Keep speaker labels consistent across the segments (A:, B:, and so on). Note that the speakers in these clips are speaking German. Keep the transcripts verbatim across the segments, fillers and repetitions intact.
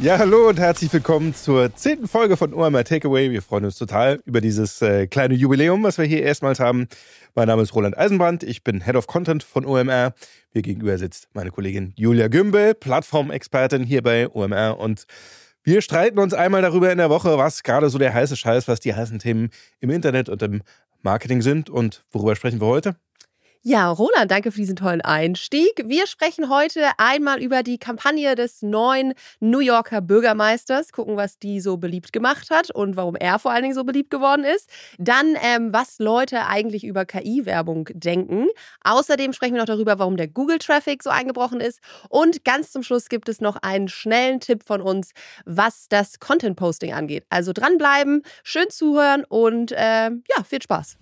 A: Ja, hallo und herzlich willkommen zur zehnten Folge von O M R Takeaway. Wir freuen uns total über dieses äh, kleine Jubiläum, was wir hier erstmals haben. Mein Name ist Roland Eisenbrand, ich bin Head of Content von O M R. Mir gegenüber sitzt meine Kollegin Julia Gümbel, Plattformexpertin hier bei O M R. Und wir streiten uns einmal darüber in der Woche, was gerade so der heiße Scheiß, was die heißen Themen im Internet und im Marketing sind. Und worüber sprechen wir heute?
B: Ja, Roland, danke für diesen tollen Einstieg. Wir sprechen heute einmal über die Kampagne des neuen New Yorker Bürgermeisters, gucken, was die so beliebt gemacht hat und warum er vor allen Dingen so beliebt geworden ist. Dann, ähm, was Leute eigentlich über K I-Werbung denken. Außerdem sprechen wir noch darüber, warum der Google-Traffic so eingebrochen ist. Und ganz zum Schluss gibt es noch einen schnellen Tipp von uns, was das Content-Posting angeht. Also dranbleiben, schön zuhören und äh, ja, viel Spaß.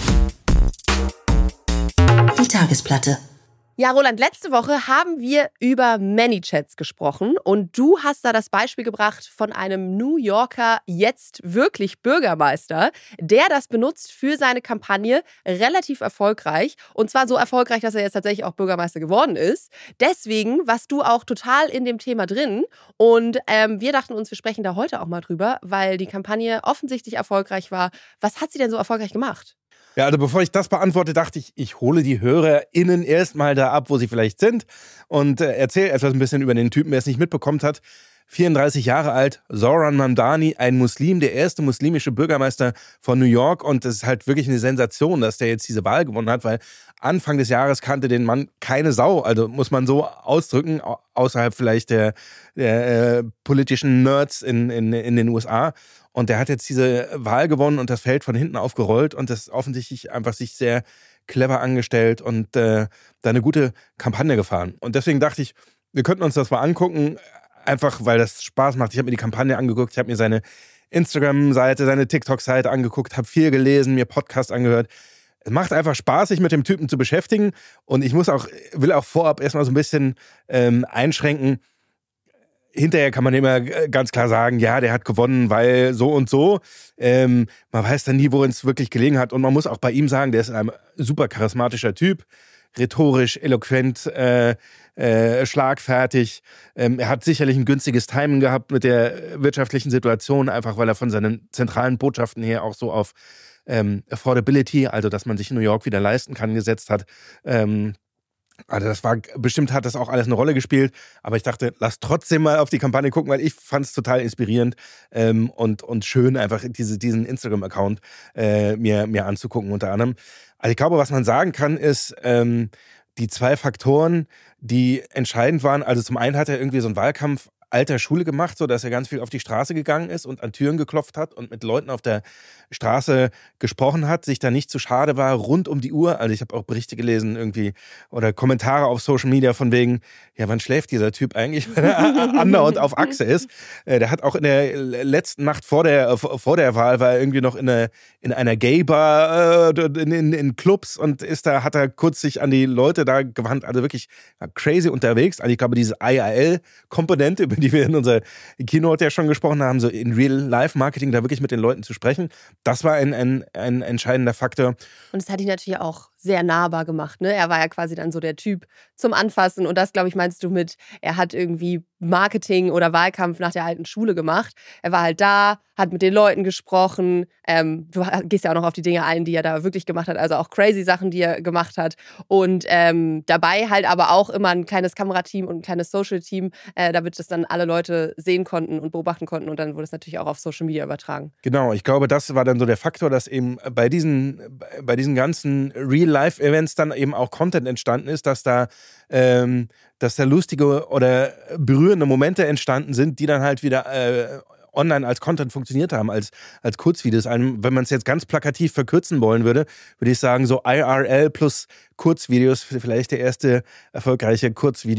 C: Die Tagesplatte.
B: Ja, Roland, letzte Woche haben wir über ManyChats gesprochen und du hast da das Beispiel gebracht von einem New Yorker, jetzt wirklich Bürgermeister, der das benutzt für seine Kampagne, relativ erfolgreich, und zwar so erfolgreich, dass er jetzt tatsächlich auch Bürgermeister geworden ist. Deswegen warst du auch total in dem Thema drin und ähm, wir dachten uns, wir sprechen da heute auch mal drüber, weil die Kampagne offensichtlich erfolgreich war. Was hat sie denn so erfolgreich gemacht?
A: Ja, also bevor ich das beantworte, dachte ich, ich hole die HörerInnen erstmal da ab, wo sie vielleicht sind und äh, erzähle etwas ein bisschen über den Typen, der es nicht mitbekommen hat. vierunddreißig Jahre alt, Zoran Mamdani, ein Muslim, der erste muslimische Bürgermeister von New York, und es ist halt wirklich eine Sensation, dass der jetzt diese Wahl gewonnen hat, weil Anfang des Jahres kannte den Mann keine Sau, also muss man so ausdrücken, außerhalb vielleicht der, der äh, politischen Nerds in, in, in den U S A. Und der hat jetzt diese Wahl gewonnen und das Feld von hinten aufgerollt und das offensichtlich einfach sich sehr clever angestellt und äh, da eine gute Kampagne gefahren. Und deswegen dachte ich, wir könnten uns das mal angucken, einfach weil das Spaß macht. Ich habe mir die Kampagne angeguckt, ich habe mir seine Instagram-Seite, seine TikTok-Seite angeguckt, habe viel gelesen, mir Podcasts angehört. Es macht einfach Spaß, sich mit dem Typen zu beschäftigen, und ich muss auch, will auch vorab erstmal so ein bisschen ähm, einschränken. Hinterher kann man immer ganz klar sagen, ja, der hat gewonnen, weil so und so. Ähm, man weiß dann nie, worin es wirklich gelegen hat. Und man muss auch bei ihm sagen, der ist ein super charismatischer Typ, rhetorisch, eloquent, äh, äh, schlagfertig. Ähm, er hat sicherlich ein günstiges Timing gehabt mit der wirtschaftlichen Situation, einfach weil er von seinen zentralen Botschaften her auch so auf ähm, Affordability, also dass man sich in New York wieder leisten kann, gesetzt hat. Ähm, Also das war, bestimmt hat das auch alles eine Rolle gespielt, aber ich dachte, lass trotzdem mal auf die Kampagne gucken, weil ich fand es total inspirierend ähm, und, und schön, einfach diese, diesen Instagram-Account äh, mir, mir anzugucken unter anderem. Also ich glaube, was man sagen kann, ist ähm, die zwei Faktoren, die entscheidend waren. Also zum einen hat er irgendwie so einen Wahlkampf alter Schule gemacht, so dass er ganz viel auf die Straße gegangen ist und an Türen geklopft hat und mit Leuten auf der Straße gesprochen hat, sich da nicht zu schade war, rund um die Uhr. Also ich habe auch Berichte gelesen irgendwie oder Kommentare auf Social Media von wegen, ja, wann schläft dieser Typ eigentlich, wenn er andauernd auf Achse ist. Der hat auch in der letzten Nacht vor der, vor der Wahl war er irgendwie noch in, eine, in einer Gay-Bar, in, in, in Clubs, und ist da, hat er kurz sich an die Leute da gewandt, also wirklich crazy unterwegs. Also ich glaube, diese I R L-Komponente, über die wir in unserer Keynote ja schon gesprochen haben, so in Real-Life-Marketing, da wirklich mit den Leuten zu sprechen, das war ein, ein, ein entscheidender Faktor.
B: Und es hat ihn natürlich auch sehr nahbar gemacht, ne? Er war ja quasi dann so der Typ zum Anfassen, und das, glaube ich, meinst du mit, er hat irgendwie Marketing oder Wahlkampf nach der alten Schule gemacht. Er war halt da, hat mit den Leuten gesprochen. Ähm, du gehst ja auch noch auf die Dinge ein, die er da wirklich gemacht hat, also auch crazy Sachen, die er gemacht hat. Und ähm, dabei halt aber auch immer ein kleines Kamerateam und ein kleines Social-Team, äh, damit das dann alle Leute sehen konnten und beobachten konnten, und dann wurde es natürlich auch auf Social Media übertragen.
A: Genau, ich glaube, das war dann so der Faktor, dass eben bei diesen, bei diesen ganzen Real-Life-Events dann eben auch Content entstanden ist, dass da, ähm, dass da lustige oder berührende Momente entstanden sind, die dann halt wieder äh, online als Content funktioniert haben, als, als Kurzvideos. Wenn man es jetzt ganz plakativ verkürzen wollen würde, würde ich sagen, so I R L plus Kurzvideos, vielleicht der erste erfolgreiche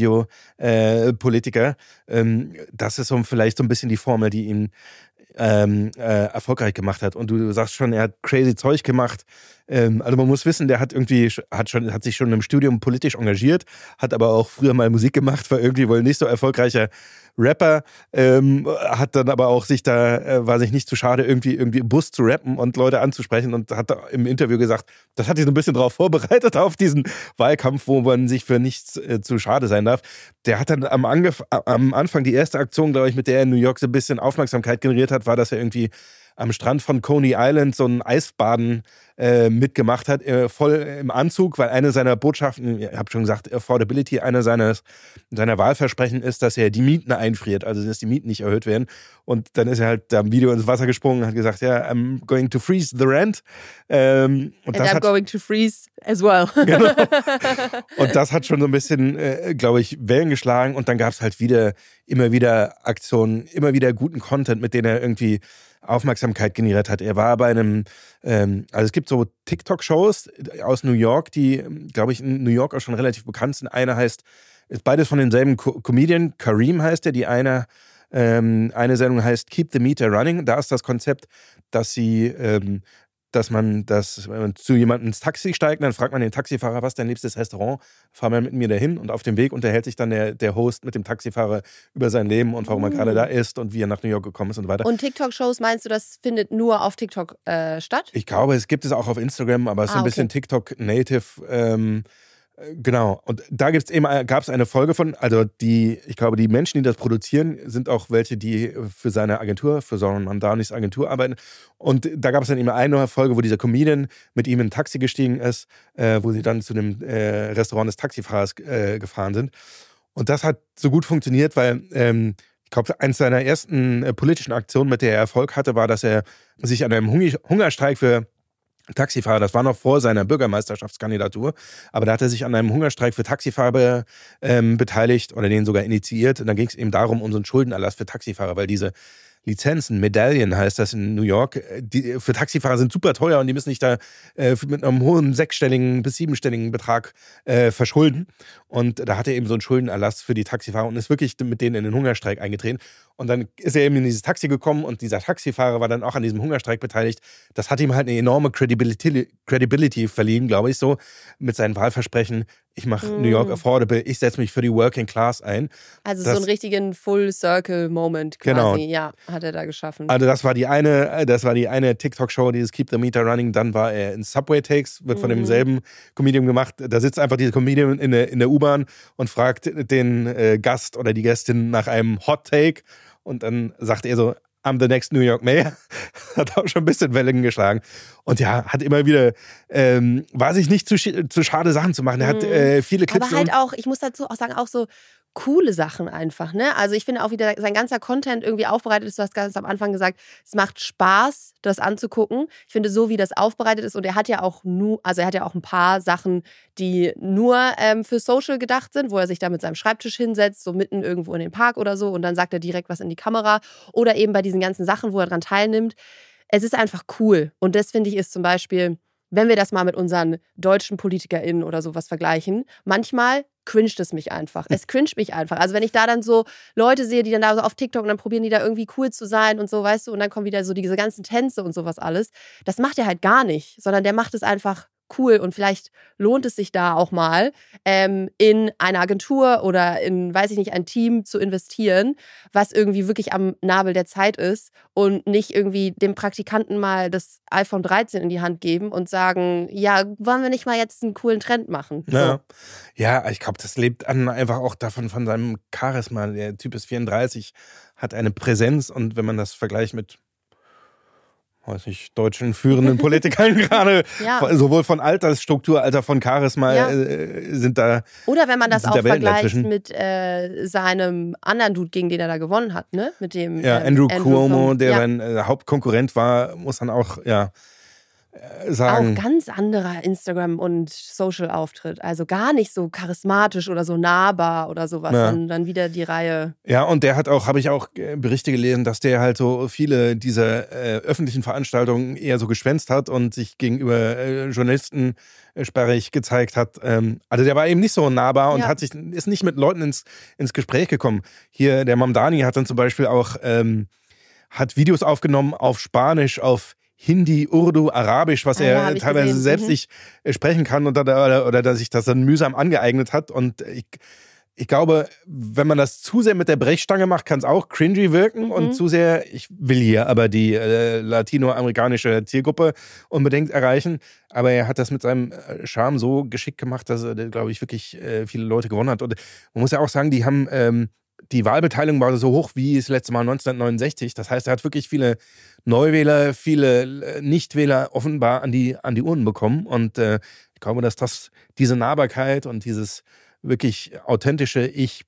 A: Kurzvideo-Politiker. Äh, ähm, das ist so vielleicht so ein bisschen die Formel, die ihn ähm, äh, erfolgreich gemacht hat. Und du sagst schon, er hat crazy Zeug gemacht. Ähm, also man muss wissen, der hat irgendwie, hat, schon, hat sich schon im Studium politisch engagiert, hat aber auch früher mal Musik gemacht, war irgendwie wohl nicht so erfolgreicher Rapper, ähm, hat dann aber auch sich da, äh, war sich nicht zu schade, irgendwie, irgendwie im Bus zu rappen und Leute anzusprechen und hat im Interview gesagt, das hat sich so ein bisschen darauf vorbereitet, auf diesen Wahlkampf, wo man sich für nichts äh, zu schade sein darf. Der hat dann am, Angef- am Anfang die erste Aktion, glaube ich, mit der er in New York so ein bisschen Aufmerksamkeit generiert hat, war, dass er irgendwie am Strand von Coney Island so ein Eisbaden äh, mitgemacht hat, äh, voll im Anzug, weil eine seiner Botschaften, ich habe schon gesagt, Affordability, einer seines, seiner Wahlversprechen ist, dass er die Mieten einfriert, also dass die Mieten nicht erhöht werden. Und dann ist er halt da im Video ins Wasser gesprungen und hat gesagt, ja, I'm going to freeze the rent. Ähm, und
B: And
A: das
B: I'm
A: hat,
B: going to freeze as well.
A: Genau. Und das hat schon so ein bisschen, äh, glaube ich, Wellen geschlagen. Und dann gab es halt wieder, immer wieder Aktionen, immer wieder guten Content, mit denen er irgendwie Aufmerksamkeit generiert hat. Er war bei einem, ähm, also es gibt so TikTok-Shows aus New York, die, glaube ich, in New York auch schon relativ bekannt sind. Eine heißt, ist beides von demselben Co- Comedian, Kareem heißt er. Die eine, ähm, eine Sendung heißt Keep the Meter Running. Da ist das Konzept, dass sie ähm, dass man das, wenn man zu jemandem ins Taxi steigt, dann fragt man den Taxifahrer, was ist dein liebstes Restaurant? Fahr mal mit mir dahin. Und auf dem Weg unterhält sich dann der, der Host mit dem Taxifahrer über sein Leben und warum er gerade da ist und wie er nach New York gekommen ist und weiter.
B: Und TikTok-Shows, meinst du, das findet nur auf TikTok äh, statt?
A: Ich glaube, es gibt es auch auf Instagram, aber es ist
B: Ah,
A: ein bisschen
B: okay.
A: TikTok-native. Ähm, Genau, und da gibt's eben, gab es eine Folge von, also die, ich glaube, die Menschen, die das produzieren, sind auch welche, die für seine Agentur, für Zoran Mamdanis Agentur arbeiten. Und da gab es dann eben eine Folge, wo dieser Comedian mit ihm in ein Taxi gestiegen ist, äh, wo sie dann zu dem äh, Restaurant des Taxifahrers äh, gefahren sind. Und das hat so gut funktioniert, weil ähm, ich glaube, eines seiner ersten äh, politischen Aktionen, mit der er Erfolg hatte, war, dass er sich an einem Hung- Hungerstreik für Taxifahrer, das war noch vor seiner Bürgermeisterschaftskandidatur, aber da hat er sich an einem Hungerstreik für Taxifahrer ähm, beteiligt oder den sogar initiiert. Und dann ging es eben darum, um so einen Schuldenerlass für Taxifahrer, weil diese Lizenzen, Medaillen heißt das in New York, die für Taxifahrer sind super teuer und die müssen sich da äh, mit einem hohen sechsstelligen bis siebenstelligen Betrag äh, verschulden. Und da hat er eben so einen Schuldenerlass für die Taxifahrer und ist wirklich mit denen in den Hungerstreik eingetreten. Und dann ist er eben in dieses Taxi gekommen und dieser Taxifahrer war dann auch an diesem Hungerstreik beteiligt. Das hat ihm halt eine enorme Credibility, Credibility verliehen, glaube ich, so mit seinen Wahlversprechen. Ich mache mm. New York affordable, ich setze mich für die Working Class ein.
B: Also
A: das,
B: so einen richtigen Full-Circle-Moment quasi,
A: genau.
B: Ja, hat er da geschaffen.
A: Also das war die eine, das war die eine TikTok-Show, dieses Keep the Meter Running. Dann war er in Subway Takes, wird von
B: Mhm.
A: demselben Comedian gemacht. Da sitzt einfach dieser Comedian in der, in der U-Bahn und fragt den äh, Gast oder die Gästin nach einem Hot Take. Und dann sagt er so, I'm the next New York Mayor. Hat auch schon ein bisschen Wellen geschlagen. Und ja, hat immer wieder, ähm, war sich nicht zu, zu schade, Sachen zu machen. Er hat äh, viele Clips.
B: Aber halt auch, ich muss dazu auch sagen, auch so coole Sachen einfach, ne? Also ich finde auch wieder, sein ganzer Content irgendwie aufbereitet ist. Du hast ganz am Anfang gesagt, es macht Spaß, das anzugucken. Ich finde, so wie das aufbereitet ist, und er hat ja auch nur, also er hat ja auch ein paar Sachen, die nur ähm, für Social gedacht sind, wo er sich da mit seinem Schreibtisch hinsetzt, so mitten irgendwo in den Park oder so, und dann sagt er direkt was in die Kamera. Oder eben bei diesen ganzen Sachen, wo er dran teilnimmt. Es ist einfach cool. Und das, finde ich, ist zum Beispiel, wenn wir das mal mit unseren deutschen PolitikerInnen oder sowas vergleichen, manchmal cringet es mich einfach. Es cringet mich einfach. Also wenn ich da dann so Leute sehe, die dann da so auf TikTok und dann probieren die da irgendwie cool zu sein und so, weißt du, und dann kommen wieder so diese ganzen Tänze und sowas alles. Das macht er halt gar nicht, sondern der macht es einfach cool, und vielleicht lohnt es sich da auch mal, ähm, in eine Agentur oder in, weiß ich nicht, ein Team zu investieren, was irgendwie wirklich am Nabel der Zeit ist, und nicht irgendwie dem Praktikanten mal das iPhone dreizehn in die Hand geben und sagen, ja, wollen wir nicht mal jetzt einen coolen Trend machen? So.
A: Ja, ja, ich glaube, das lebt an einfach auch davon, von seinem Charisma. Der Typ ist vierunddreißig, hat eine Präsenz, und wenn man das vergleicht mit, weiß nicht, deutschen führenden Politikern gerade,
B: Ja.
A: sowohl von Altersstruktur als auch von Charisma,
B: Ja.
A: äh, sind da.
B: Oder wenn man das
A: sind
B: auch
A: da Welten
B: vergleicht
A: dazwischen.
B: mit äh, seinem anderen Dude, gegen den er da gewonnen hat, ne? Mit dem
A: Ja,
B: ähm,
A: Andrew, Cuomo,
B: vom-
A: der
B: ja.
A: sein äh, Hauptkonkurrent war, muss dann auch, ja, äh, sagen.
B: Auch ganz anderer Instagram- und Social-Auftritt. Also gar nicht so charismatisch oder so nahbar oder sowas,
A: Ja.
B: sondern dann wieder die Reihe.
A: Ja, und der hat auch, habe ich auch äh, Berichte gelesen, dass der halt so viele dieser äh, öffentlichen Veranstaltungen eher so geschwänzt hat und sich gegenüber äh, Journalisten äh, sperrig gezeigt hat. Ähm, also der war eben nicht so nahbar und
B: Ja.
A: hat sich, ist nicht mit Leuten ins, ins Gespräch gekommen. Hier, der Mamdani hat dann zum Beispiel auch ähm, hat Videos aufgenommen auf Spanisch, auf Hindi, Urdu, Arabisch, was
B: Ah,
A: er
B: ja, hab ich
A: teilweise
B: gesehen.
A: selbst
B: Mhm.
A: nicht äh, sprechen kann oder, oder, oder dass sich das dann mühsam angeeignet hat. Und ich, ich glaube, wenn man das zu sehr mit der Brechstange macht, kann es auch cringy wirken
B: Mhm.
A: und zu sehr, ich will hier aber die äh, latinoamerikanische Zielgruppe unbedingt erreichen. Aber er hat das mit seinem äh, Charme so geschickt gemacht, dass er, glaube ich, wirklich äh, viele Leute gewonnen hat. Und man muss ja auch sagen, die haben... Ähm, die Wahlbeteiligung war so hoch wie das letzte Mal neunzehnhundertneunundsechzig. Das heißt, er hat wirklich viele Neuwähler, viele Nichtwähler offenbar an die, an die Urnen bekommen. Und äh, ich glaube, dass das diese Nahbarkeit und dieses wirklich authentische Ich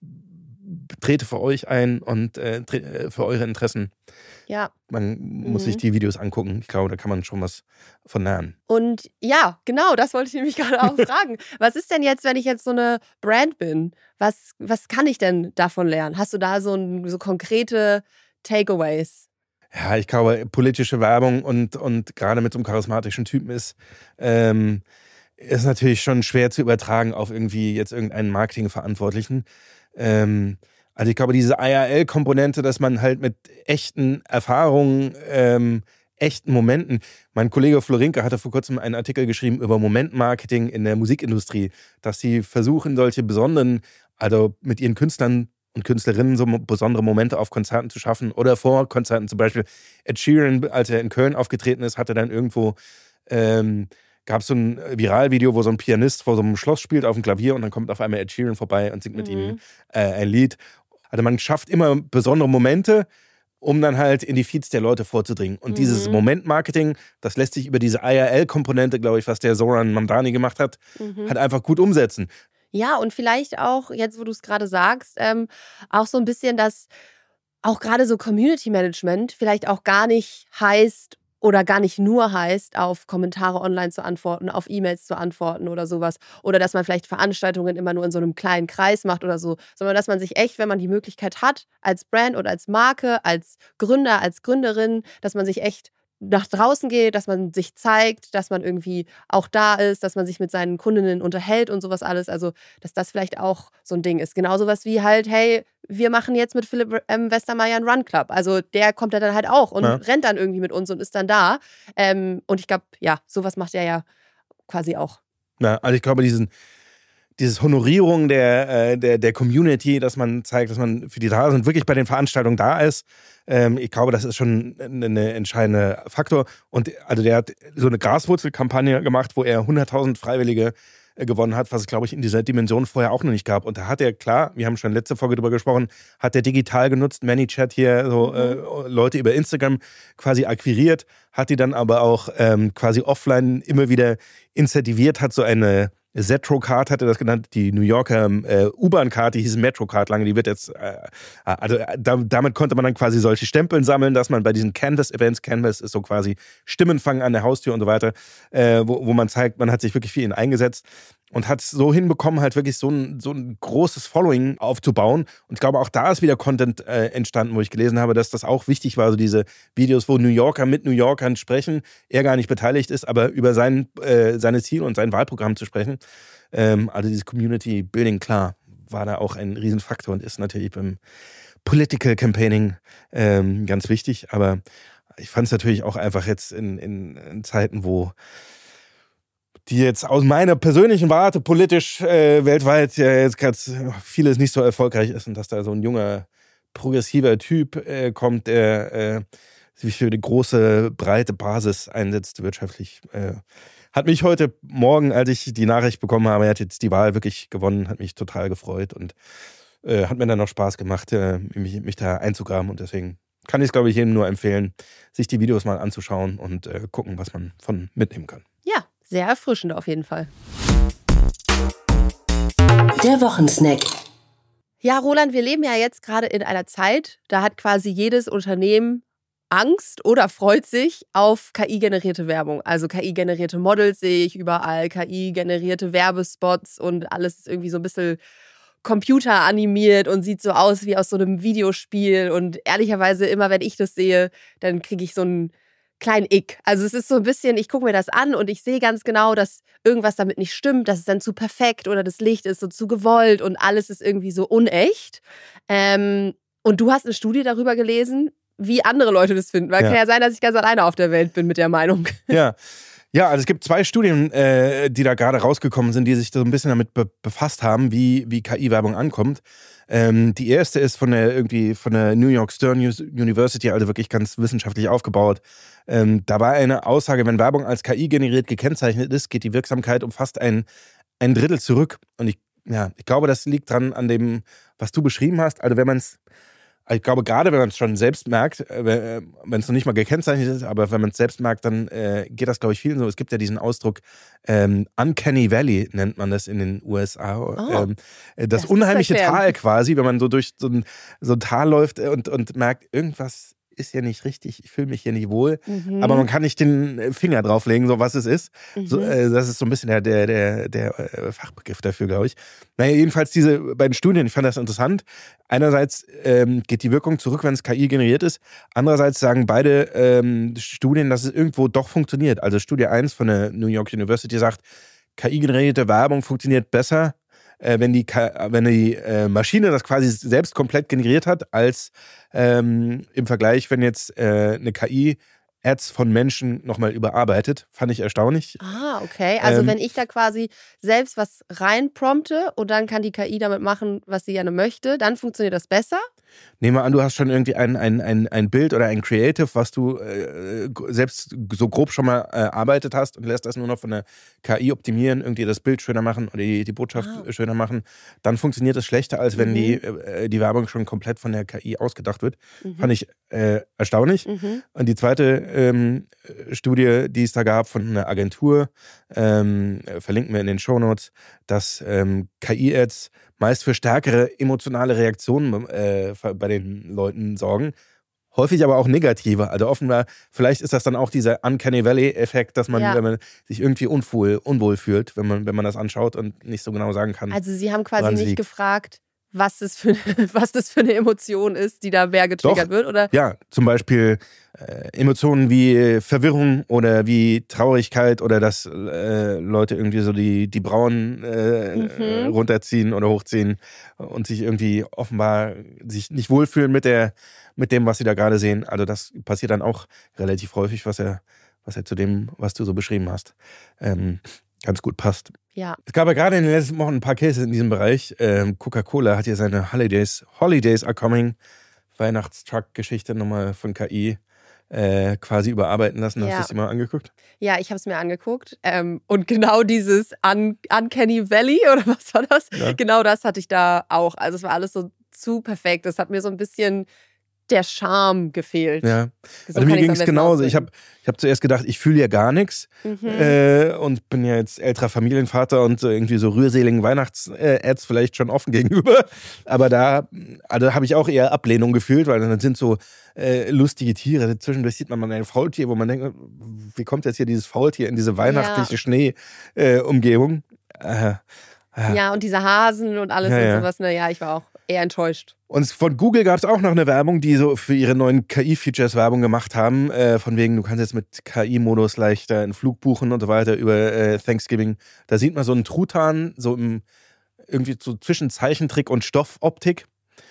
A: trete für euch ein und äh, tre- für eure Interessen.
B: Ja.
A: Man muss
B: Mhm.
A: sich die Videos angucken. Ich glaube, da kann man schon was von lernen.
B: Und ja, genau, das wollte ich nämlich gerade auch fragen. Was ist denn jetzt, wenn ich jetzt so eine Brand bin? Was, was kann ich denn davon lernen? Hast du da so, ein, so konkrete Takeaways?
A: Ja, ich glaube, politische Werbung und, und gerade mit so einem charismatischen Typen ist, ähm, ist natürlich schon schwer zu übertragen auf irgendwie jetzt irgendeinen Marketingverantwortlichen. Ähm, also ich glaube, diese I R L-Komponente, dass man halt mit echten Erfahrungen, ähm, echten Momenten, mein Kollege Florinke hatte vor kurzem einen Artikel geschrieben über Momentmarketing in der Musikindustrie, dass sie versuchen, solche besonderen, also mit ihren Künstlern und Künstlerinnen so besondere Momente auf Konzerten zu schaffen oder vor Konzerten. Zum Beispiel Ed Sheeran, als er in Köln aufgetreten ist, hatte dann irgendwo, ähm, gab es so ein Viralvideo, wo so ein Pianist vor so einem Schloss spielt auf dem Klavier und dann kommt auf einmal Ed Sheeran vorbei und singt mit
B: Mhm.
A: ihm äh, ein Lied. Also man schafft immer besondere Momente, um dann halt in die Feeds der Leute vorzudringen. Und
B: Mhm.
A: dieses Momentmarketing, das lässt sich über diese I R L-Komponente, glaube ich, was der Zoran Mamdani gemacht hat,
B: Mhm.
A: halt einfach gut umsetzen.
B: Ja, und vielleicht auch, jetzt wo du es gerade sagst, ähm, auch so ein bisschen, dass auch gerade so Community Management vielleicht auch gar nicht heißt oder gar nicht nur heißt, auf Kommentare online zu antworten, auf E-Mails zu antworten oder sowas. Oder dass man vielleicht Veranstaltungen immer nur in so einem kleinen Kreis macht oder so. Sondern dass man sich echt, wenn man die Möglichkeit hat, als Brand oder als Marke, als Gründer, als Gründerin, dass man sich echt nach draußen geht, dass man sich zeigt, dass man irgendwie auch da ist, dass man sich mit seinen Kundinnen unterhält und sowas alles. Also, dass das vielleicht auch so ein Ding ist. Genau sowas wie halt, hey, wir machen jetzt mit Philipp ähm, Westermeier einen Run Club. Also der kommt ja dann halt auch und
A: Ja.
B: rennt dann irgendwie mit uns und ist dann da. Ähm, und ich glaube, ja, sowas macht er ja quasi auch.
A: Ja, also ich glaube, diesen, dieses Honorierung der, äh, der, der Community, dass man zeigt, dass man für die da ist und wirklich bei den Veranstaltungen da ist, ähm, ich glaube, das ist schon ein entscheidender Faktor. Und also der hat so eine Graswurzelkampagne gemacht, wo er hunderttausend Freiwillige äh, gewonnen hat, was es, glaube ich, in dieser Dimension vorher auch noch nicht gab. Und da hat er, klar, wir haben schon letzte Folge drüber gesprochen, hat er digital genutzt, ManyChat hier, so
B: Mhm.
A: äh, Leute über Instagram quasi akquiriert, hat die dann aber auch ähm, quasi offline immer wieder incentiviert, hat so eine Zetrocard hatte das genannt, die New Yorker äh, U-Bahn-Card, die hieß Metrocard lange, die wird jetzt, äh, also äh, da, damit konnte man dann quasi solche Stempeln sammeln, dass man bei diesen Canvas-Events, Canvas ist so quasi Stimmenfang an der Haustür und so weiter, äh, wo, wo man zeigt, man hat sich wirklich für ihn eingesetzt und hat es so hinbekommen, halt wirklich so ein, so ein großes Following aufzubauen. Und ich glaube, auch da ist wieder Content äh, entstanden, wo ich gelesen habe, dass das auch wichtig war, so diese Videos, wo New Yorker mit New Yorkern sprechen, er gar nicht beteiligt ist, aber über sein, äh, seine Ziele und sein Wahlprogramm zu sprechen. Ähm, also dieses Community Building, klar, war da auch ein Riesenfaktor und ist natürlich beim Political Campaigning ähm, ganz wichtig. Aber ich fand es natürlich auch einfach jetzt in, in, in Zeiten, wo die jetzt aus meiner persönlichen Warte politisch äh, weltweit ja jetzt gerade vieles nicht so erfolgreich ist und dass da so ein junger, progressiver Typ äh, kommt, der äh, sich für eine große, breite Basis einsetzt, wirtschaftlich. Äh, hat mich heute Morgen, als ich die Nachricht bekommen habe, er hat jetzt die Wahl wirklich gewonnen, hat mich total gefreut und äh, hat mir dann auch Spaß gemacht, äh, mich, mich da einzugraben und deswegen kann ich es, glaube ich, jedem nur empfehlen, sich die Videos mal anzuschauen und äh, gucken, was man von mitnehmen kann.
B: Ja, sehr erfrischend auf jeden Fall.
C: Der Wochensnack.
B: Ja, Roland, wir leben ja jetzt gerade in einer Zeit, da hat quasi jedes Unternehmen Angst oder freut sich auf K I-generierte Werbung. Also K I-generierte Models sehe ich überall, K I-generierte Werbespots und alles ist irgendwie so ein bisschen computeranimiert und sieht so aus wie aus so einem Videospiel. Und ehrlicherweise, immer wenn ich das sehe, dann kriege ich so einen kleinen Ick. Also es ist so ein bisschen, ich gucke mir das an und ich sehe ganz genau, dass irgendwas damit nicht stimmt, dass es dann zu perfekt oder das Licht ist so zu gewollt und alles ist irgendwie so unecht. Ähm, und du hast eine Studie darüber gelesen. wie andere Leute das finden. Weil
A: Ja.
B: kann ja sein, dass ich ganz alleine auf der Welt bin mit der Meinung.
A: Ja. Ja, also es gibt zwei Studien, äh, die da gerade rausgekommen sind, die sich so ein bisschen damit be- befasst haben, wie, wie K I-Werbung ankommt. Ähm, die erste ist von der irgendwie von der New York Stern University, also wirklich ganz wissenschaftlich aufgebaut. Ähm, da war eine Aussage, wenn Werbung als K I generiert gekennzeichnet ist, geht die Wirksamkeit um fast ein, ein Drittel zurück. Und ich, ja, ich glaube, das liegt dran an dem, was du beschrieben hast. Also wenn man es Ich glaube, gerade wenn man es schon selbst merkt, äh, wenn es noch nicht mal gekennzeichnet ist, aber wenn man es selbst merkt, dann äh, geht das, glaube ich, vielen so. Es gibt ja diesen Ausdruck, ähm, Uncanny Valley nennt man das in den U S A.
B: Oh,
A: ähm, das,
B: das ist
A: unheimliche
B: erklärend.
A: Tal quasi, wenn man so durch so ein, so ein Tal läuft und, und merkt, irgendwas ist hier nicht richtig, ich fühle mich hier nicht wohl,
B: Mhm.
A: aber man kann nicht den Finger drauflegen, so was es ist.
B: Mhm.
A: So, äh, das ist so ein bisschen der, der, der, der äh, Fachbegriff dafür, glaube ich. Naja, jedenfalls diese beiden Studien, ich fand das interessant. Einerseits ähm, geht die Wirkung zurück, wenn es K I generiert ist. Andererseits sagen beide ähm, Studien, dass es irgendwo doch funktioniert. Also Studie eins von der New York University sagt, K I-generierte Werbung funktioniert besser, äh, wenn die, K- wenn die äh, Maschine das quasi selbst komplett generiert hat, als ähm, im Vergleich, wenn jetzt äh, eine K I Ads von Menschen nochmal überarbeitet. Fand ich erstaunlich.
B: Ah, okay. Also
A: Ähm,
B: wenn ich da quasi selbst was reinprompte und dann kann die K I damit machen, was sie gerne möchte, dann funktioniert das besser?
A: Nehmen wir an, du hast schon irgendwie ein, ein, ein, ein Bild oder ein Creative, was du äh, selbst so grob schon mal äh, erarbeitet hast und lässt das nur noch von der K I optimieren, irgendwie das Bild schöner machen oder die, die Botschaft
B: Ah.
A: schöner machen, dann funktioniert das schlechter, als wenn
B: Mhm.
A: die, äh, die Werbung schon komplett von der K I ausgedacht wird.
B: Mhm.
A: Fand ich äh, erstaunlich.
B: Mhm.
A: Und die zweite ähm, Studie, die es da gab von einer Agentur, ähm, verlinken wir in den Shownotes, dass ähm, K I-Ads meist für stärkere emotionale Reaktionen äh, bei den Leuten sorgen. Häufig aber auch negative. Also offenbar, vielleicht ist das dann auch dieser Uncanny Valley-Effekt, dass man,
B: Ja.
A: wenn man sich irgendwie unwohl, unwohl fühlt, wenn man, wenn man das anschaut und nicht so genau sagen kann.
B: Also sie haben quasi
A: Woran es
B: nicht
A: liegt.
B: gefragt, was das, für, was das für eine Emotion ist, die da mehr getriggert
A: Doch.
B: wird, oder?
A: Ja, zum Beispiel äh, Emotionen wie Verwirrung oder wie Traurigkeit oder dass äh, Leute irgendwie so die, die Brauen äh,
B: Mhm.
A: äh, runterziehen oder hochziehen und sich irgendwie offenbar sich nicht wohlfühlen mit der mit dem, was sie da gerade sehen. Also das passiert dann auch relativ häufig, was ja, was ja zu dem, was du so beschrieben hast, ähm, ganz gut passt.
B: Ja.
A: Es gab ja gerade in den letzten Wochen ein paar Cases in diesem Bereich. Ähm, Coca-Cola hat ja seine Holidays, Holidays are coming, Weihnachtstruck-Geschichte nochmal von K I äh, quasi überarbeiten lassen. Hast
B: Ja.
A: du es dir mal angeguckt?
B: Ja, ich habe es mir angeguckt. Ähm, und genau dieses Un Uncanny Valley, oder was war das?
A: Ja.
B: Genau das hatte ich da auch. Also es war alles so zu perfekt. Es hat mir so ein bisschen der Charme gefehlt.
A: Ja.
B: So
A: Also mir
B: kann ich's
A: ging
B: am
A: es
B: besten
A: genauso. Ich
B: ausdrücken.
A: habe ich hab zuerst gedacht, ich fühle ja gar nichts.
B: Mhm.
A: Äh, und bin ja jetzt älterer Familienvater und so irgendwie so rührseligen Weihnachts-Ads vielleicht schon offen gegenüber. Aber da also habe ich auch eher Ablehnung gefühlt, weil dann sind so äh, lustige Tiere. Zwischendurch sieht man mal ein Faultier, wo man denkt, wie kommt jetzt hier dieses Faultier in diese weihnachtliche Schnee-Umgebung? Äh, äh.
B: Ja, und diese Hasen und alles
A: Ja,
B: und
A: ja.
B: sowas. Naja, ich war auch eher enttäuscht.
A: Und von Google gab es auch noch eine Werbung, die so für ihre neuen K I-Features Werbung gemacht haben. Äh, von wegen, du kannst jetzt mit K I-Modus leichter einen Flug buchen und so weiter über äh, Thanksgiving. Da sieht man so einen Truthahn, so im, irgendwie so zwischen Zeichentrick und Stoffoptik.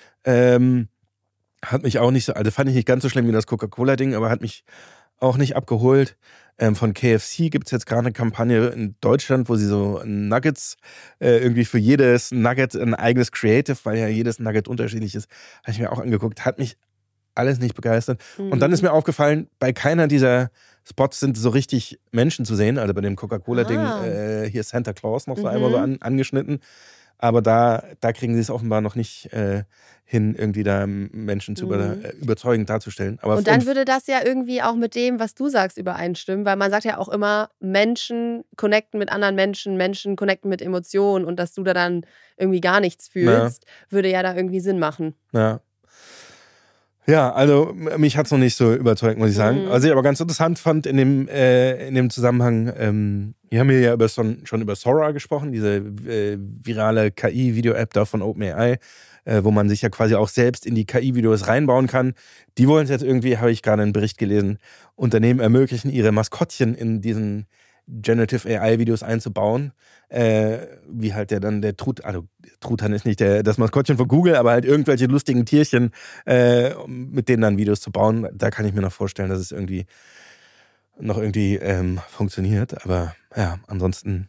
A: Ähm, hat mich auch nicht so, also fand ich nicht ganz so schlimm wie das Coca-Cola-Ding, aber hat mich auch nicht abgeholt. Ähm, von K F C gibt es jetzt gerade eine Kampagne in Deutschland, wo sie so Nuggets, äh, irgendwie für jedes Nugget ein eigenes Creative, weil ja jedes Nugget unterschiedlich ist, habe ich mir auch angeguckt. Hat mich alles nicht begeistert.
B: Mhm.
A: Und dann ist mir aufgefallen, bei keiner dieser Spots sind so richtig Menschen zu sehen. Also bei dem Coca-Cola-Ding,
B: Ah.
A: äh, hier Santa Claus noch so
B: Mhm.
A: einmal so an, angeschnitten. Aber da, da kriegen sie es offenbar noch nicht äh, hin, irgendwie da Menschen zu über,
B: Mhm.
A: äh, überzeugend darzustellen. Aber
B: Und dann
A: und-
B: würde das ja irgendwie auch mit dem, was du sagst, übereinstimmen, weil man sagt ja auch immer, Menschen connecten mit anderen Menschen, Menschen connecten mit Emotionen und dass du da dann irgendwie gar nichts fühlst, würde ja da irgendwie Sinn machen.
A: Ja. Ja, also m- mich hat es noch nicht so überzeugt, muss ich sagen.
B: Mhm.
A: Was ich aber ganz interessant fand in dem, äh, in dem Zusammenhang, ähm, wir haben hier ja über, schon, schon über Sora gesprochen, diese äh, virale K I-Video-App da von OpenAI, äh, wo man sich ja quasi auch selbst in die K I-Videos reinbauen kann. Die wollen es jetzt irgendwie, habe ich gerade einen Bericht gelesen, Unternehmen ermöglichen, ihre Maskottchen in diesen Generative A I-Videos einzubauen, äh, wie halt der dann der Trut, also Truthahn ist nicht der, das Maskottchen von Google, aber halt irgendwelche lustigen Tierchen, äh, mit denen dann Videos zu bauen. Da kann ich mir noch vorstellen, dass es irgendwie noch irgendwie ähm, funktioniert. Aber ja, ansonsten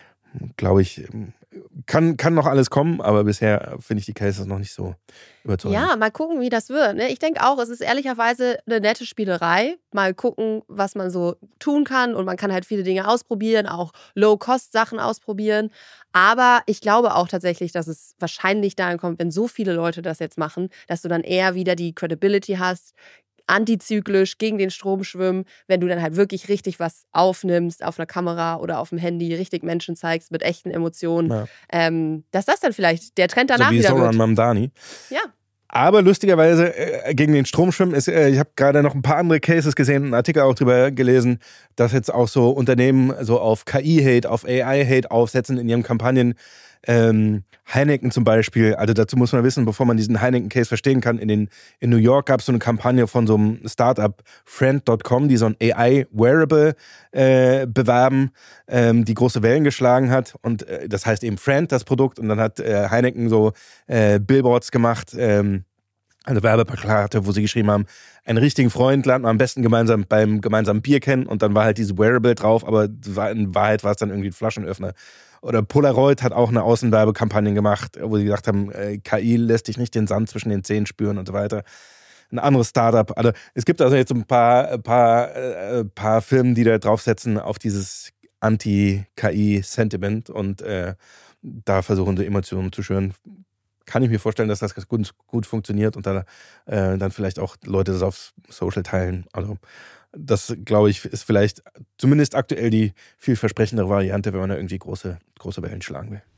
A: glaube ich, kann, kann noch alles kommen, aber bisher finde ich die Cases noch nicht so überzeugend.
B: Ja, mal gucken, wie das wird. Ne? Ich denke auch, es ist ehrlicherweise eine nette Spielerei. Mal gucken, was man so tun kann. Und man kann halt viele Dinge ausprobieren, auch Low-Cost-Sachen ausprobieren. Aber ich glaube auch tatsächlich, dass es wahrscheinlich dahin kommt, wenn so viele Leute das jetzt machen, dass du dann eher wieder die Credibility hast, antizyklisch gegen den Strom schwimmen, wenn du dann halt wirklich richtig was aufnimmst auf einer Kamera oder auf dem Handy, richtig Menschen zeigst mit echten Emotionen, ja. ähm, dass das dann vielleicht der Trend danach
A: so wie
B: wieder
A: Zoran
B: wird.
A: Mamdani.
B: Ja.
A: Aber lustigerweise äh, gegen den Strom schwimmen ist, äh, ich habe gerade noch ein paar andere Cases gesehen, einen Artikel auch drüber gelesen, dass jetzt auch so Unternehmen so auf K I-Hate, auf A I-Hate aufsetzen in ihren Kampagnen. Ähm, Heineken zum Beispiel, also dazu muss man wissen, bevor man diesen Heineken-Case verstehen kann, in, den, in New York gab es so eine Kampagne von so einem Startup Friend Punkt com, die so ein A I-Wearable äh, bewerben, ähm, die große Wellen geschlagen hat und äh, das heißt eben Friend, das Produkt, und dann hat äh, Heineken so äh, Billboards gemacht, ähm, also Werbeplakate, wo sie geschrieben haben, einen richtigen Freund lernt man am besten gemeinsam beim gemeinsamen Bier kennen, und dann war halt diese Wearable drauf, aber in Wahrheit war es dann irgendwie ein Flaschenöffner. Oder Polaroid hat auch eine Außenwerbekampagne gemacht, wo sie gesagt haben, K I lässt dich nicht den Sand zwischen den Zähnen spüren und so weiter. Ein anderes Startup. Also es gibt also jetzt ein paar, paar, äh, paar Firmen, die da draufsetzen auf dieses Anti-K I-Sentiment und äh, da versuchen sie Emotionen zu schüren. Kann ich mir vorstellen, dass das gut, gut funktioniert und da äh, dann vielleicht auch Leute das auf Social teilen. Also das, glaube ich, ist vielleicht zumindest aktuell die vielversprechendere Variante, wenn man da irgendwie große, große Wellen schlagen will.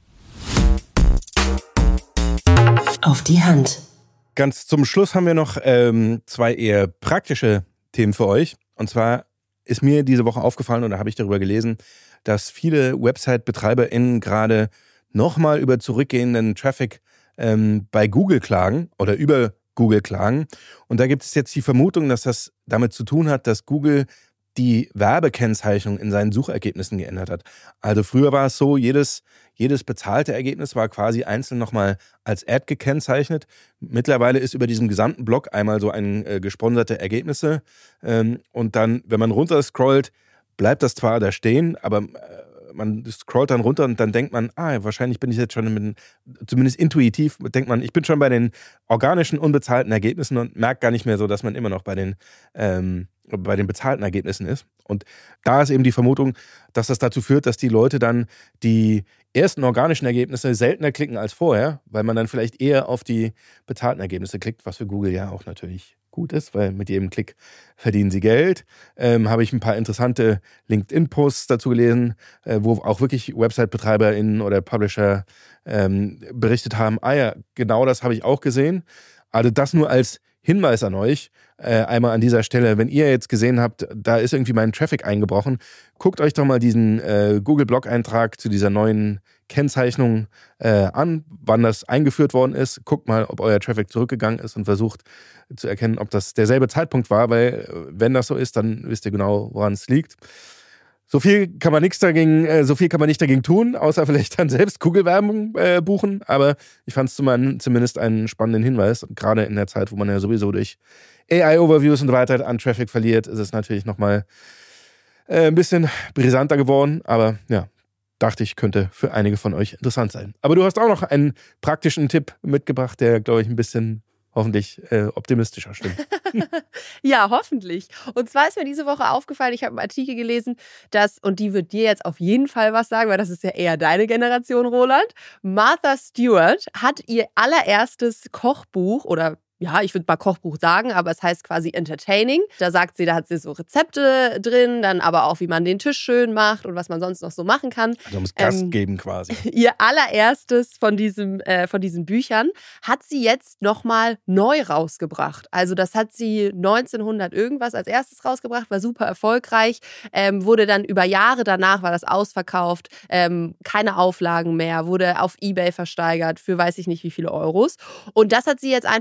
C: Auf die Hand.
A: Ganz zum Schluss haben wir noch ähm, zwei eher praktische Themen für euch. Und zwar ist mir diese Woche aufgefallen, und da habe ich darüber gelesen, dass viele Website-BetreiberInnen gerade nochmal über zurückgehenden Traffic ähm, bei Google klagen oder über Google klagen. Und da gibt es jetzt die Vermutung, dass das damit zu tun hat, dass Google die Werbekennzeichnung in seinen Suchergebnissen geändert hat. Also früher war es so, jedes, jedes bezahlte Ergebnis war quasi einzeln nochmal als Ad gekennzeichnet. Mittlerweile ist über diesem gesamten Blog einmal so ein äh, gesponserte Ergebnisse. Ähm, und dann, wenn man runter scrollt, bleibt das zwar da stehen, aber äh, man scrollt dann runter und dann denkt man, ah, wahrscheinlich bin ich jetzt schon, mit, zumindest intuitiv, denkt man, ich bin schon bei den organischen, unbezahlten Ergebnissen und merkt gar nicht mehr so, dass man immer noch bei den, ähm, bei den bezahlten Ergebnissen ist. Und da ist eben die Vermutung, dass das dazu führt, dass die Leute dann die ersten organischen Ergebnisse seltener klicken als vorher, weil man dann vielleicht eher auf die bezahlten Ergebnisse klickt, was für Google ja auch natürlich gut ist, weil mit jedem Klick verdienen sie Geld. Ähm, habe ich ein paar interessante LinkedIn-Posts dazu gelesen, äh, wo auch wirklich Website-BetreiberInnen oder Publisher ähm, berichtet haben, ah ja, genau das habe ich auch gesehen. Also das nur als Hinweis an euch, äh, einmal an dieser Stelle, wenn ihr jetzt gesehen habt, da ist irgendwie mein Traffic eingebrochen, guckt euch doch mal diesen äh, Google-Blog-Eintrag zu dieser neuen Kennzeichnung äh, an, wann das eingeführt worden ist. Guckt mal, ob euer Traffic zurückgegangen ist und versucht zu erkennen, ob das derselbe Zeitpunkt war, weil wenn das so ist, dann wisst ihr genau, woran es liegt. So viel kann man nichts dagegen, äh, so viel kann man nicht dagegen tun, außer vielleicht dann selbst Google-Werbung äh, buchen. Aber ich fand es zumindest einen spannenden Hinweis. Und gerade in der Zeit, wo man ja sowieso durch A I-Overviews und so weiter an Traffic verliert, ist es natürlich nochmal äh, ein bisschen brisanter geworden. Aber ja, dachte ich, könnte für einige von euch interessant sein. Aber du hast auch noch einen praktischen Tipp mitgebracht, der, glaube ich, ein bisschen hoffentlich äh, optimistischer stimmt.
B: Ja, hoffentlich. Und zwar ist mir diese Woche aufgefallen, ich habe einen Artikel gelesen, dass, und die wird dir jetzt auf jeden Fall was sagen, weil das ist ja eher deine Generation, Roland. Martha Stewart hat ihr allererstes Kochbuch oder ja, ich würde mal Kochbuch sagen, aber es heißt quasi Entertaining. Da sagt sie, da hat sie so Rezepte drin, dann aber auch, wie man den Tisch schön macht und was man sonst noch so machen kann.
A: Also ums Gast
B: ähm,
A: geben quasi.
B: Ihr allererstes von, diesem, äh, von diesen Büchern hat sie jetzt nochmal neu rausgebracht. Also das hat sie neunzehnhundert irgendwas als erstes rausgebracht, war super erfolgreich, ähm, wurde dann über Jahre danach, war das ausverkauft, ähm, keine Auflagen mehr, wurde auf eBay versteigert für weiß ich nicht wie viele Euros. Und das hat sie jetzt einfach neu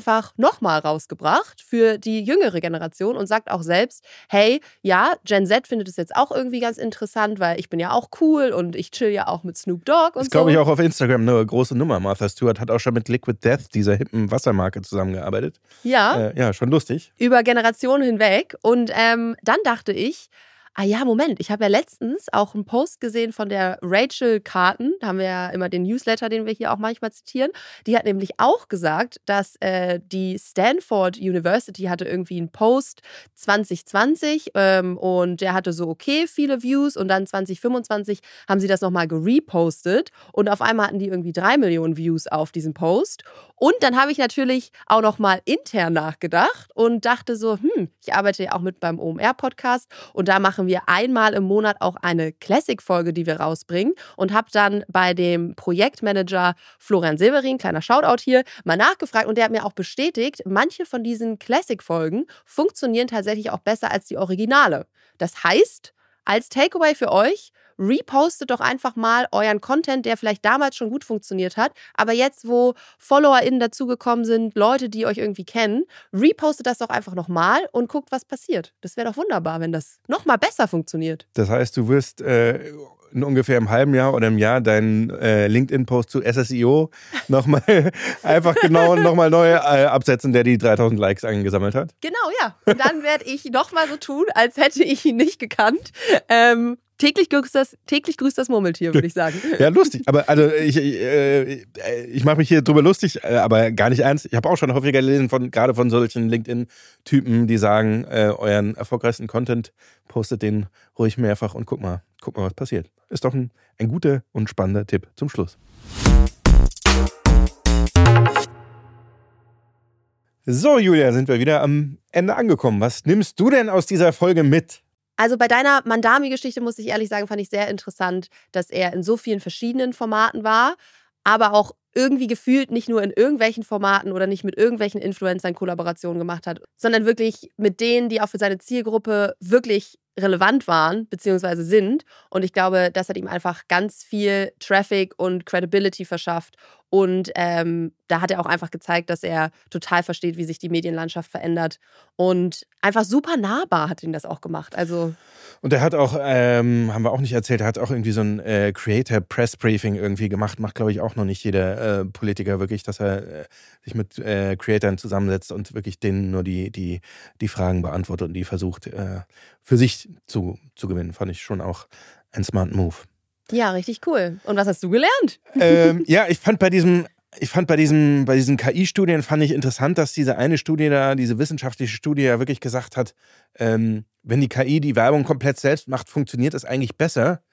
B: nochmal rausgebracht für die jüngere Generation und sagt auch selbst, hey, ja, Gen Z findet es jetzt auch irgendwie ganz interessant, weil ich bin ja auch cool und ich chill ja auch mit Snoop Dogg und
A: das
B: so.
A: glaube ich auch auf Instagram eine große Nummer. Martha Stewart hat auch schon mit Liquid Death, dieser hippen Wassermarke, zusammengearbeitet.
B: Ja.
A: Äh, ja, schon lustig.
B: Über Generationen hinweg. Und ähm, dann dachte ich, ah ja, Moment, ich habe ja letztens auch einen Post gesehen von der Rachel Carton, da haben wir ja immer den Newsletter, den wir hier auch manchmal zitieren. Die hat nämlich auch gesagt, dass äh, die Stanford University hatte irgendwie einen Post zwanzig zwanzig ähm, und der hatte so okay viele Views und dann zwanzig fünfundzwanzig haben sie das nochmal gerepostet und auf einmal hatten die irgendwie drei Millionen Views auf diesen Post. Und dann habe ich natürlich auch nochmal intern nachgedacht und dachte so, hm, ich arbeite ja auch mit beim O M R-Podcast und da machen wir einmal im Monat auch eine Classic-Folge, die wir rausbringen und habe dann bei dem Projektmanager Florian Silberin, kleiner Shoutout hier, mal nachgefragt und der hat mir auch bestätigt, manche von diesen Classic-Folgen funktionieren tatsächlich auch besser als die Originale. Das heißt, als Takeaway für euch, repostet doch einfach mal euren Content, der vielleicht damals schon gut funktioniert hat, aber jetzt, wo FollowerInnen dazugekommen sind, Leute, die euch irgendwie kennen, repostet das doch einfach nochmal und guckt, was passiert. Das wäre doch wunderbar, wenn das nochmal besser funktioniert.
A: Das heißt, du wirst äh, in ungefähr einem halben Jahr oder einem Jahr deinen äh, LinkedIn-Post zu S S I O nochmal einfach genau nochmal neu äh, absetzen, der die dreitausend Likes angesammelt hat.
B: Genau, ja. Und dann werde ich nochmal so tun, als hätte ich ihn nicht gekannt. Ähm, Täglich grüßt das, täglich grüßt das Murmeltier, würde ich sagen.
A: Ja, lustig. Aber also ich, äh, ich mache mich hier drüber lustig, äh, aber gar nicht ernst. Ich habe auch schon häufiger gelesen, von, gerade von solchen LinkedIn-Typen, die sagen, äh, euren erfolgreichsten Content postet den ruhig mehrfach und guck mal, guck mal, was passiert. Ist doch ein, ein guter und spannender Tipp zum Schluss. So, Julia, sind wir wieder am Ende angekommen. Was nimmst du denn aus dieser Folge mit?
B: Also bei deiner Mandami-Geschichte, muss ich ehrlich sagen, fand ich sehr interessant, dass er in so vielen verschiedenen Formaten war, aber auch irgendwie gefühlt nicht nur in irgendwelchen Formaten oder nicht mit irgendwelchen Influencern Kollaborationen gemacht hat, sondern wirklich mit denen, die auch für seine Zielgruppe wirklich relevant waren bzw. sind. Und ich glaube, das hat ihm einfach ganz viel Traffic und Credibility verschafft. Und ähm, da hat er auch einfach gezeigt, dass er total versteht, wie sich die Medienlandschaft verändert. Und einfach super nahbar hat ihn das auch gemacht. Also
A: und er hat auch, ähm, haben wir auch nicht erzählt, er hat auch irgendwie so ein äh, Creator-Press-Briefing irgendwie gemacht. Macht, glaube ich, auch noch nicht jeder äh, Politiker wirklich, dass er äh, sich mit äh, Creatoren zusammensetzt und wirklich denen nur die, die, die Fragen beantwortet und die versucht, äh, für sich zu, zu gewinnen. Fand ich schon auch ein smart Move.
B: Ja, richtig cool. Und was hast du gelernt?
A: Ähm, ja, ich fand bei diesem, ich fand bei diesem, bei diesen K I-Studien fand ich interessant, dass diese eine Studie da, diese wissenschaftliche Studie ja wirklich gesagt hat, ähm, wenn die K I die Werbung komplett selbst macht, funktioniert es eigentlich besser.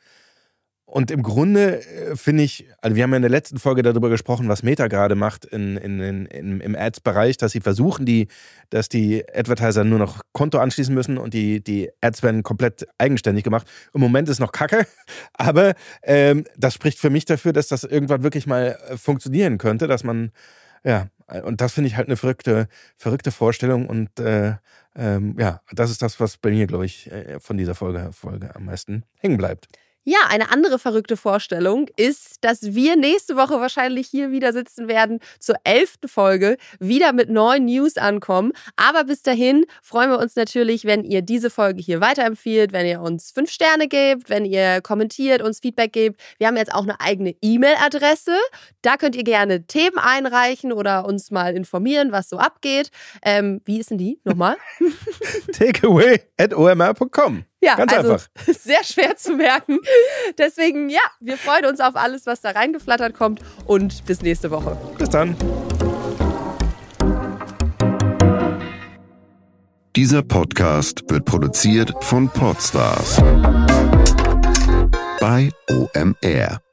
A: Und im Grunde äh, finde ich, also wir haben ja in der letzten Folge darüber gesprochen, was Meta gerade macht in, in, in, in, im Ads-Bereich, dass sie versuchen, die, dass die Advertiser nur noch Konto anschließen müssen und die, die Ads werden komplett eigenständig gemacht. Im Moment ist noch Kacke, aber ähm, das spricht für mich dafür, dass das irgendwann wirklich mal funktionieren könnte, dass man, ja, und das finde ich halt eine verrückte, verrückte Vorstellung und äh, ähm, ja, das ist das, was bei mir, glaube ich, von dieser Folge, Folge am meisten hängen bleibt.
B: Ja, eine andere verrückte Vorstellung ist, dass wir nächste Woche wahrscheinlich hier wieder sitzen werden zur elften Folge, wieder mit neuen News ankommen. Aber bis dahin freuen wir uns natürlich, wenn ihr diese Folge hier weiterempfiehlt, wenn ihr uns fünf Sterne gebt, wenn ihr kommentiert, uns Feedback gebt. Wir haben jetzt auch eine eigene E-Mail-Adresse. Da könnt ihr gerne Themen einreichen oder uns mal informieren, was so abgeht. Ähm, wie ist denn die? Nochmal?
A: takeaway at o m r punkt com.
B: Ja,
A: ganz
B: also
A: einfach.
B: Sehr schwer zu merken. Deswegen, ja, wir freuen uns auf alles, was da reingeflattert kommt und bis nächste Woche.
A: Bis dann.
D: Dieser Podcast wird produziert von Podstars bei O M R.